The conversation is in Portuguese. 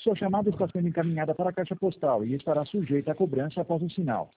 Sua chamada está sendo encaminhada para a caixa postal e estará sujeita a cobrança após o sinal.